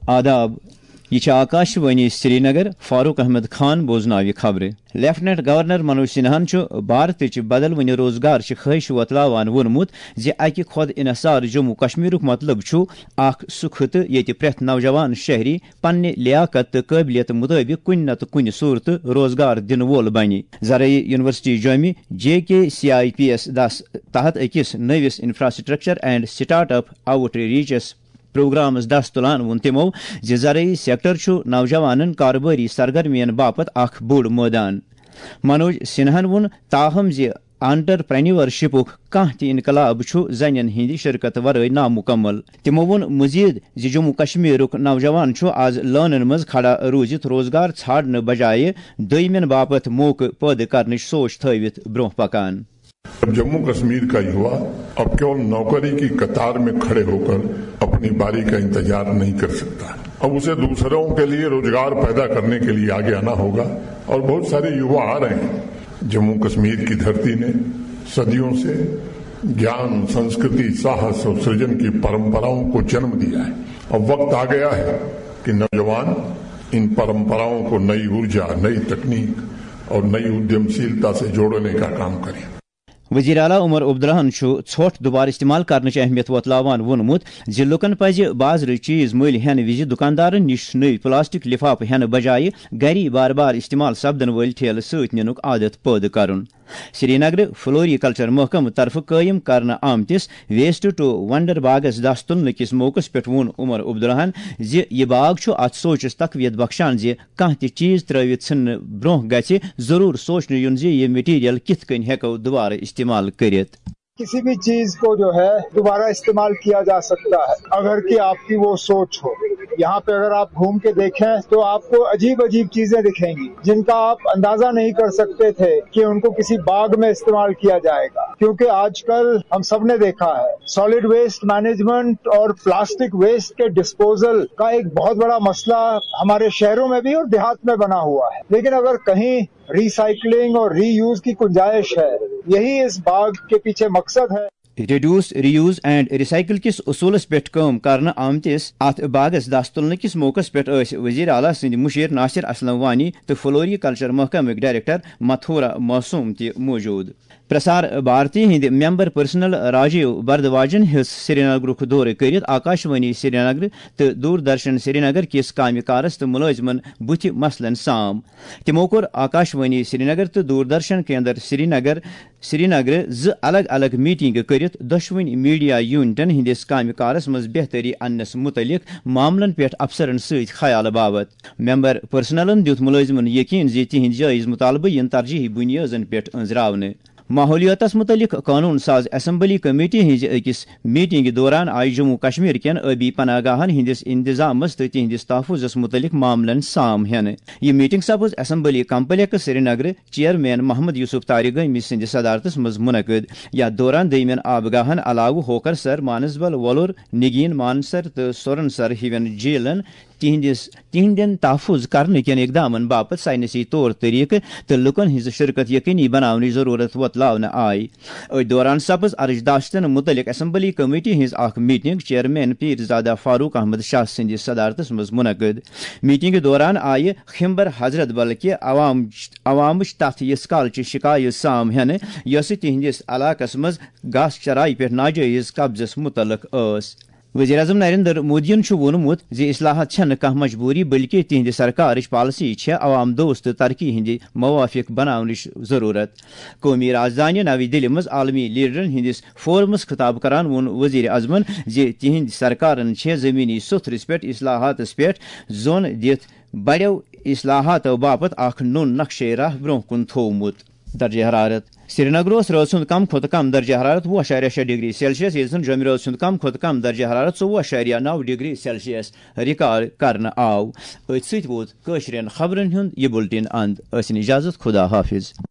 آداب یہ آکاشوانی سری نگر فاروق احمد خان بوزناوی خبر لیفٹنٹ گورنر منوج سنہان بھارتچ بدل ون روزگار خواہش وتلاوان وونمت زِ اکہ خود انحصار جموں کشمیر مطلب اخ سہ خطہ یت پریت نوجوان شہری پنہ لیاقت تو قابلیت مطابق کن نتہ کن صورت روزگار دن وول بنہ زرعی یونیورسٹی جومہ JKCIPS 10 تحت اکس نوس انفراسٹرکچر اینڈ سٹارٹ اپ آؤٹ ریچس پروگرامس دست تلان وون تمو زرعی سیکٹر نوجوان کاروباری سرگرمین باپت اخ بوڑ میدان منوج سنہن وون تاہم انٹرپرینیورشپ کانٛہہ تہِ انقلاب زنین ہندی شرکت ورٲے نامکمل تمو وون مزید جموں کشمیرک نوجوان آز لانن مز کھڑا روزت روزگار ژھانڈنہٕ بجائے دویمین باپت موقع پٲدٕ کرنٕچ سوچ تھٲوِتھ برونٛہہ پکان. جموں کشمیر کا یوا اب کیول نوکری کی قطار میں کھڑے ہو کر اپنی باری کا انتظار نہیں کر سکتا. اب اسے دوسروں کے لیے روزگار پیدا کرنے کے لیے آگے آنا ہوگا اور بہت سارے یوا آ رہے ہیں. جموں کشمیر کی دھرتی نے صدیوں سے گیان، سنسکرتی، ساہس اور سرجن کی پرمپراؤں کو جنم دیا ہے. اب وقت آ گیا ہے کہ نوجوان ان پرمپراؤں کو نئی ارجا، نئی تکنیک اور نئی ادیمشیلتا سے جوڑنے کا کام کریں. وزیر اعلیٰ عمر عبداللہن ژھۄٹھ دوبارٕ استعمال کرنٕچ اہمیت وتلاوان وونمت زِ لُکن پزِ بازرٕ چیز مٔلۍ ہینہٕ وِزِ دکاندارن نِش نٔوۍ پلاسٹک لفافہٕ ہینہٕ بجایے گری بار بار استعمال سپدن وٲلۍ ٹھیلہٕ سۭتۍ نِنُک عادت پٲدٕ کرُن. سری نگر فلوری کلچر محکمہ طرف قائم کرنے آمتس ویسٹ ٹو ونڈر باغس دست تلنہ کس موقع پہ وون عمر عبداللہن زِ یہ باغ ات سوچس تقویت بخشان زِ کانٛہہ تہِ چیز ترٲوِتھ ژھننہٕ برونٛہہ گژھِ ضرور سوچنہٕ یُن زِ یہ مٹیریل کِتھ کٔنۍ ہیٚکو دوبارٕ استعمال کٔرِتھ. کسی بھی چیز کو جو ہے دوبارہ استعمال کیا جا سکتا ہے اگر کہ آپ کی وہ سوچ ہو. یہاں پہ اگر آپ گھوم کے دیکھیں تو آپ کو عجیب عجیب چیزیں دکھیں گی جن کا آپ اندازہ نہیں کر سکتے تھے کہ ان کو کسی باغ میں استعمال کیا جائے گا. کیونکہ آج کل ہم سب نے دیکھا ہے سالڈ ویسٹ مینجمنٹ اور پلاسٹک ویسٹ کے ڈسپوزل کا ایک بہت بڑا مسئلہ ہمارے شہروں میں بھی اور دیہات میں بنا ہوا ہے. لیکن اگر کہیں ریسائکلنگ اور ری یوز کی گنجائش ہے، یہی اس باغ کے پیچھے مقصد ہے. Reduce reuse and recycle کس اصولس پہ کام کرنے آمتس ات باغس دست تلنے کس موقع پہ وزیر اعلیٰ سند مشیر ناصر اسلم وانی تو فلوری کلچر محکمہ ڈائریکٹر متھورا موسوم تہ موجود. پرسار بھارتی ہند ممبر پرسنل راجیو بردواجن ہز سری نگرک دورہ کرت آکاشوانی سری نگر تو دوردرشن سری نگر کس کامہ کارس تو ملازمن بت مسلن سام. تمو کور آکاشوانی سری نگر تو دوردرشن کیندر سری نگر الگ الگ میٹنگ کرت دشوین میڈیا یونٹن ہندس کامہ کارس مز بہتری انس متعلق معاملن پہ افسرن ست خیال بابت. ممبر پرسنلن دیت ملازمن یقین زِ تہند جائز مطالبہ ین ترجیحی بنیادن پہ انزراونہ. ماحولیاتس متعلق قانون ساز اسمبلی کمیٹی ہز اکس میٹنگ دوران آئی جموں کشمیر کین ابی پناہ گاہن ہندس انتظامس تو تہندس تحفظ متعلق معاملن سام ہینہ. یہ میٹنگ سپز assembly complex Srinagar chairman Mohammad Yusuf Tariq سند صدارتس مز منعقد. یا دوران دمین آبگاہن علاوہ ہوکر سر، مانسبل، وولور، نگین، مانسر تو سورن سر ہیوین جیلن تہندین تحفظ کرنے کین اقدامن باپت سائنسی طور طریقہ تو لکن ہز شرکت یقینی بناونی ضرورت وتلاونہ آئی. دوران سپز ارجداشتن متعلق اسمبلی کمیٹی ہز اخ میٹنگ چیئرمین پیرزادہ فاروق احمد شاہ سندس صدارتس مز منعقد. میٹنگ دوران آئی خمبر حضرت بلکہ عوامچ تتھ یس کالچہ شکایت سام ہینہ یس تہندس علاقس مز گاس چرائی پہ ناجائز قبضس متعلق اس. وزیر اعظم نریندر مودین وونمت زِ اصلاحات چھنہ کانٛہہ مجبوری بلکہ تہندِ سرکارچ پالسی چھ عوام دوست ترقی ہندِ موافق بناونچ ضرورت. قومی راجدھانی نوی دہلی مز عالمی لیڈرن ہندس فورمس خطاب کران وون وزیر اعظمن زِ تہند سرکارن چھ زمینی ستھرس پہ اصلاحاتس پہ زون دِتھ بڑیو اصلاحاتو باپت اخ نون نقشے راہ برونٛہہ کُن تھوومُت. درجہ حرارت سری نگر رات سند کم کھت کم درجہ حرارت 2.6 ڈگری سیلسیس یل جومہ رات سند کم کھت کم درجہ حرارت 14.9 ڈگری سیلسیس ریکارڈ کرنے آو. ات ست ووت کٲشرین خبرن ہند یہ بلٹن اند. ٲسِن اجازت، خدا حافظ.